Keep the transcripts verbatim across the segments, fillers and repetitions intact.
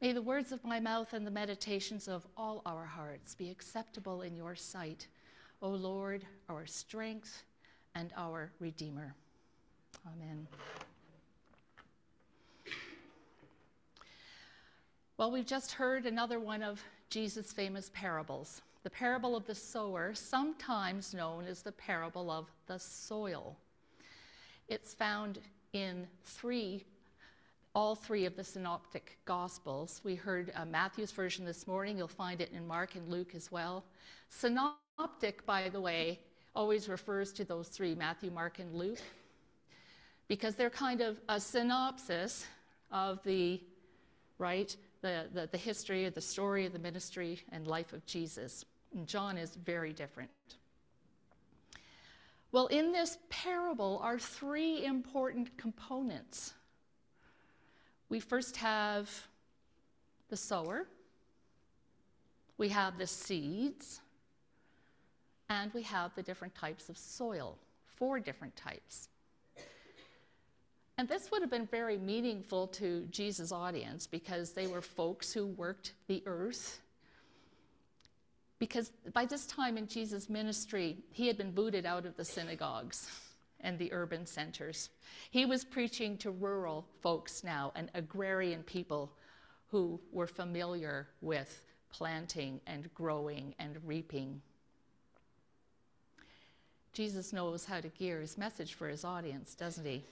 May the words of my mouth and the meditations of all our hearts be acceptable in your sight, O Lord, our strength and our Redeemer. Amen. Well, we've just heard another one of Jesus' famous parables, the parable of the sower, sometimes known as the parable of the soil. It's found in three, all three of the synoptic gospels. We heard uh, Matthew's version this morning. You'll find it in Mark and Luke as well. Synoptic, by the way, always refers to those three, Matthew, Mark, and Luke, because they're kind of a synopsis of the, right, the, the, the history of the story of the ministry and life of Jesus. And John is very different. Well, in this parable are three important components. We first have the sower, we have the seeds, and we have the different types of soil, four different types. And this would have been very meaningful to Jesus' audience because they were folks who worked the earth. Because by this time in Jesus' ministry, he had been booted out of the synagogues and the urban centers. He was preaching to rural folks now, and agrarian people who were familiar with planting and growing and reaping. Jesus knows how to gear his message for his audience, doesn't he?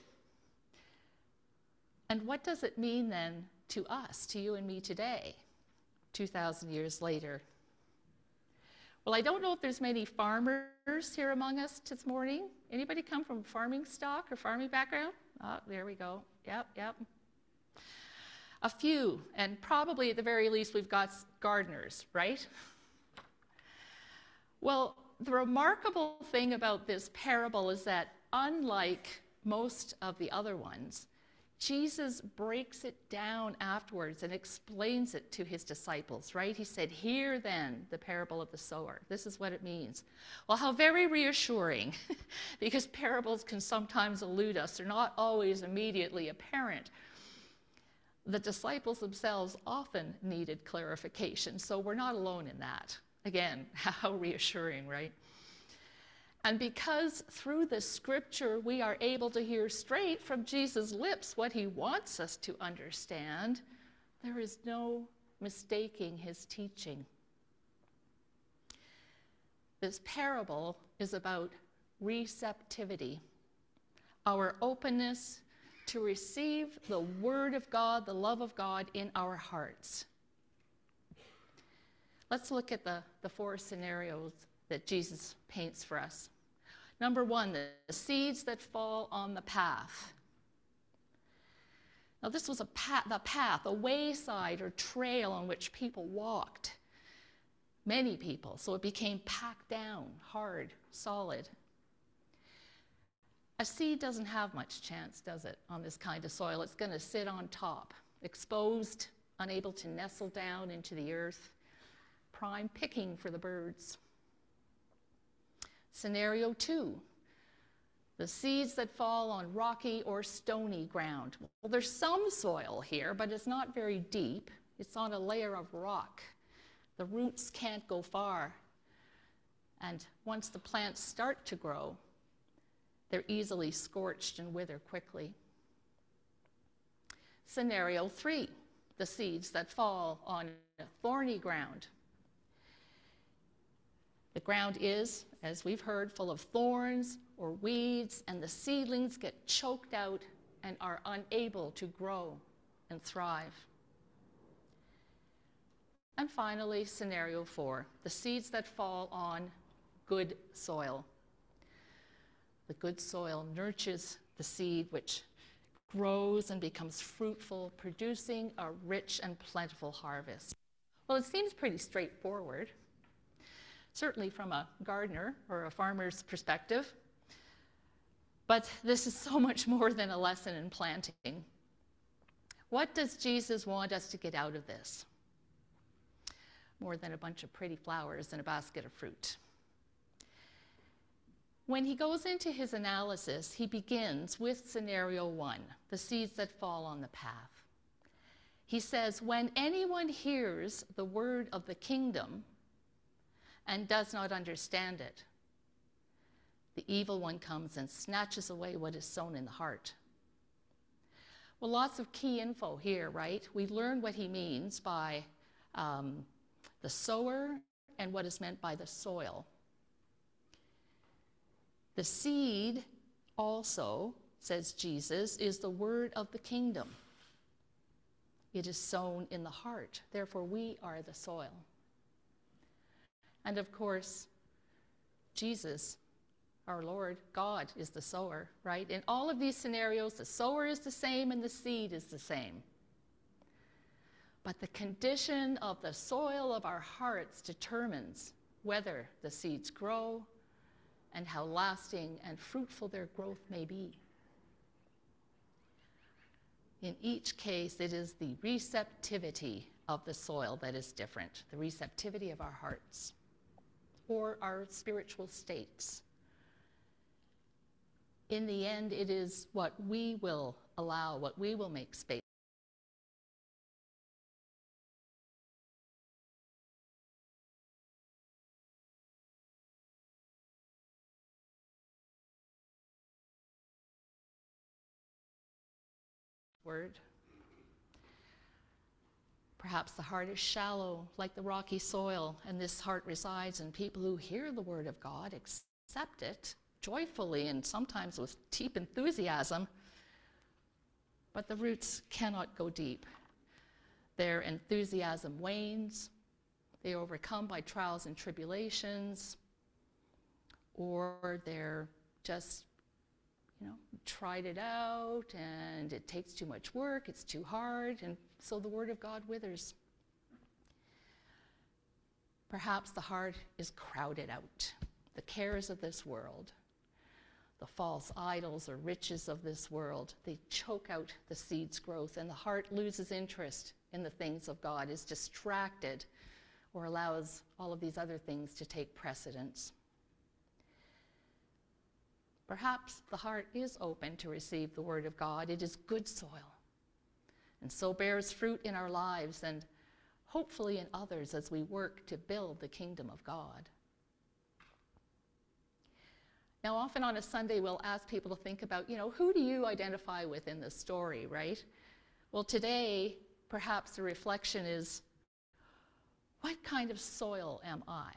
And what does it mean then to us, to you and me today, two thousand years later? Well, I don't know if there's many farmers here among us this morning. Anybody come from farming stock or farming background? Oh, there we go. Yep, yep. A few, and probably at the very least we've got gardeners, right? Well, the remarkable thing about this parable is that unlike most of the other ones, Jesus breaks it down afterwards and explains it to his disciples, right? He said, "Hear then the parable of the sower." This is what it means. Well, how very reassuring, because parables can sometimes elude us. They're not always immediately apparent. The disciples themselves often needed clarification, so we're not alone in that. Again, how reassuring, right? And because through the scripture we are able to hear straight from Jesus' lips what he wants us to understand, there is no mistaking his teaching. This parable is about receptivity, our openness to receive the word of God, the love of God in our hearts. Let's look at the, the four scenarios that Jesus paints for us. Number one, the seeds that fall on the path. Now this was a path, the path, a wayside or trail on which people walked. Many people, so it became packed down, hard, solid. A seed doesn't have much chance, does it, on this kind of soil? It's going to sit on top, exposed, unable to nestle down into the earth, prime picking for the birds. Scenario two, the seeds that fall on rocky or stony ground. Well, there's some soil here, but it's not very deep. It's on a layer of rock. The roots can't go far. And once the plants start to grow, they're easily scorched and wither quickly. Scenario three, the seeds that fall on thorny ground. The ground is, as we've heard, full of thorns or weeds, and the seedlings get choked out and are unable to grow and thrive. And finally, scenario four, the seeds that fall on good soil. The good soil nurtures the seed, which grows and becomes fruitful, producing a rich and plentiful harvest. Well, it seems pretty straightforward, certainly from a gardener or a farmer's perspective. But this is so much more than a lesson in planting. What does Jesus want us to get out of this? More than a bunch of pretty flowers and a basket of fruit. When he goes into his analysis, he begins with scenario one, the seeds that fall on the path. He says, when anyone hears the word of the kingdom and does not understand it, the evil one comes and snatches away what is sown in the heart. Well, lots of key info here, right? We learn what he means by um, the sower and what is meant by the soil. The seed also, says Jesus, is the word of the kingdom. It is sown in the heart. Therefore, we are the soil. And of course, Jesus, our Lord, God, is the sower, right? In all of these scenarios, the sower is the same and the seed is the same. But the condition of the soil of our hearts determines whether the seeds grow and how lasting and fruitful their growth may be. In each case, it is the receptivity of the soil that is different, the receptivity of our hearts or our spiritual states. In the end, it is what we will allow, what we will make space. Word. Perhaps the heart is shallow, like the rocky soil, and this heart resides in people who hear the word of God, accept it joyfully and sometimes with deep enthusiasm, but the roots cannot go deep. Their enthusiasm wanes, they are overcome by trials and tribulations, or they're just you know, tried it out and it takes too much work, it's too hard, and so the word of God withers. Perhaps the heart is crowded out. The cares of this world, the false idols or riches of this world, they choke out the seed's growth, and the heart loses interest in the things of God, is distracted, or allows all of these other things to take precedence. Perhaps the heart is open to receive the word of God. It is good soil, and so bears fruit in our lives and hopefully in others as we work to build the kingdom of God. Now, often on a Sunday, we'll ask people to think about, you know, who do you identify with in the story, right? Well, today, perhaps the reflection is, what kind of soil am I?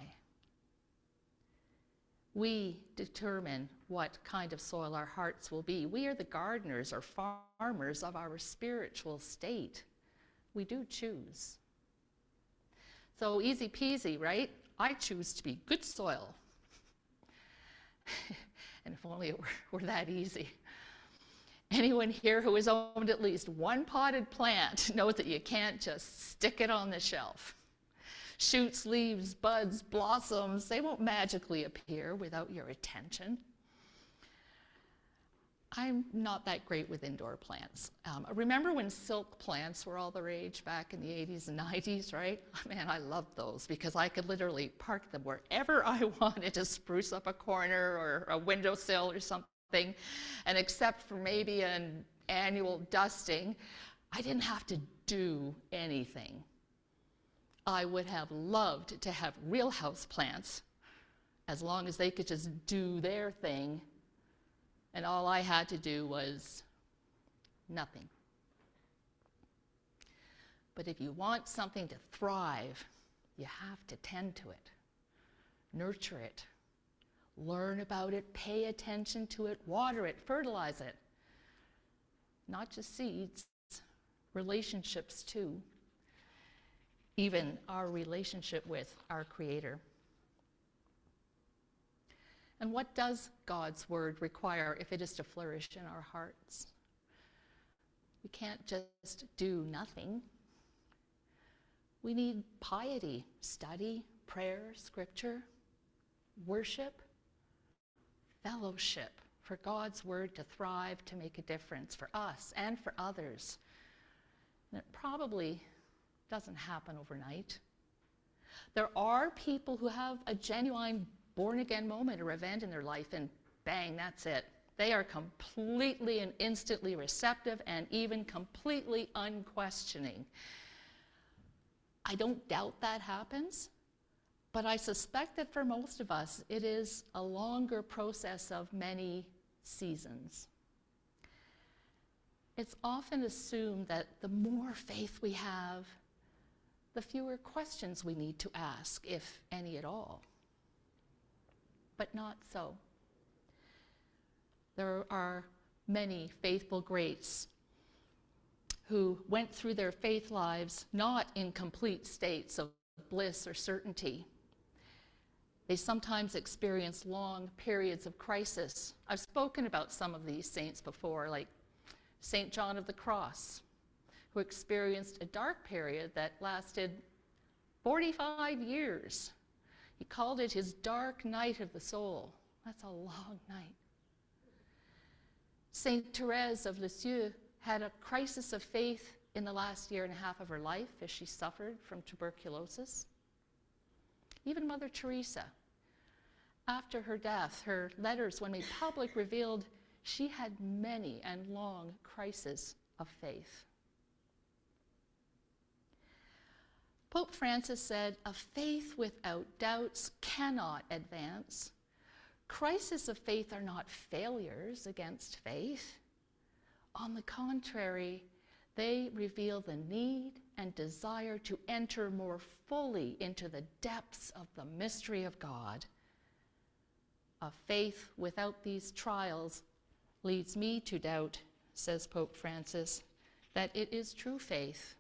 We determine what kind of soil our hearts will be. We are the gardeners or farmers of our spiritual state. We do choose. So easy peasy, right? I choose to be good soil. And if only it were, were that easy. Anyone here who has owned at least one potted plant knows that you can't just stick it on the shelf. Shoots, leaves, buds, blossoms, they won't magically appear without your attention. I'm not that great with indoor plants. Um, remember when silk plants were all the rage back in the eighties and nineties, right? Man, I loved those because I could literally park them wherever I wanted to spruce up a corner or a windowsill or something. And except for maybe an annual dusting, I didn't have to do anything. I would have loved to have real house plants as long as they could just do their thing, and all I had to do was nothing. But if you want something to thrive, you have to tend to it, nurture it, learn about it, pay attention to it, water it, fertilize it. Not just seeds, relationships too. Even our relationship with our Creator. And what does God's word require if it is to flourish in our hearts? We can't just do nothing. We need piety, study, prayer, scripture, worship, fellowship for God's word to thrive, to make a difference for us and for others. And it probably doesn't happen overnight. There are people who have a genuine born-again moment or event in their life, and bang, that's it. They are completely and instantly receptive and even completely unquestioning. I don't doubt that happens, but I suspect that for most of us, it is a longer process of many seasons. It's often assumed that the more faith we have, the fewer questions we need to ask, if any at all. But not so. There are many faithful greats who went through their faith lives not in complete states of bliss or certainty. They sometimes experience long periods of crisis. I've spoken about some of these saints before, like Saint John of the Cross, who experienced a dark period that lasted forty-five years. He called it his dark night of the soul. That's a long night. Saint Therese of Lisieux had a crisis of faith in the last year and a half of her life as she suffered from tuberculosis. Even Mother Teresa, after her death, her letters, when made public, revealed she had many and long crises of faith. Pope Francis said, "A faith without doubts cannot advance. Crises of faith are not failures against faith. On the contrary, they reveal the need and desire to enter more fully into the depths of the mystery of God. A faith without these trials leads me to doubt," says Pope Francis, "that it is true faith."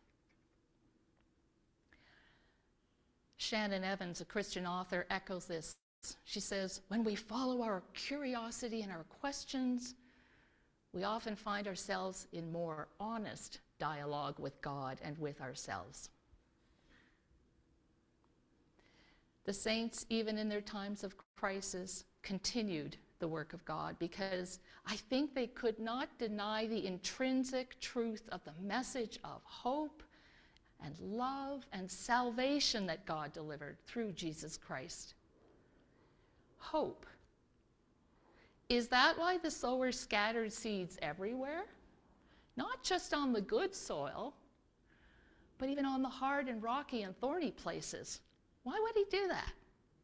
Shannon Evans, a Christian author, echoes this. She says, "When we follow our curiosity and our questions, we often find ourselves in more honest dialogue with God and with ourselves." The saints, even in their times of crisis, continued the work of God because I think they could not deny the intrinsic truth of the message of hope and love and salvation that God delivered through Jesus Christ. Hope. Is that why the sower scattered seeds everywhere? Not just on the good soil, but even on the hard and rocky and thorny places. Why would he do that?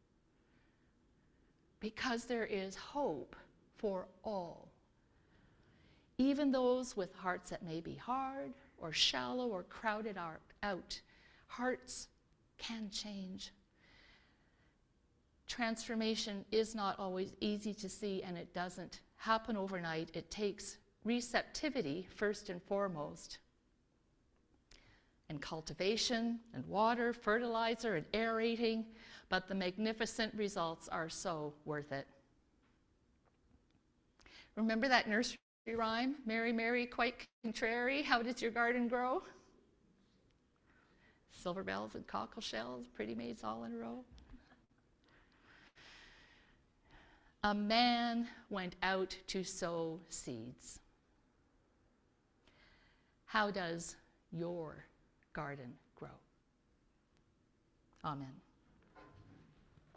Because there is hope for all. Even those with hearts that may be hard or shallow or crowded out, hearts can change. Transformation is not always easy to see, and it doesn't happen overnight. It takes receptivity first and foremost, and cultivation and water, fertilizer and aerating, but the magnificent results are so worth it. Remember that nursery rhyme, "Mary, Mary, quite contrary, how does your garden grow?" Silver bells and cockle shells, pretty maids all in a row. A man went out to sow seeds. How does your garden grow? Amen.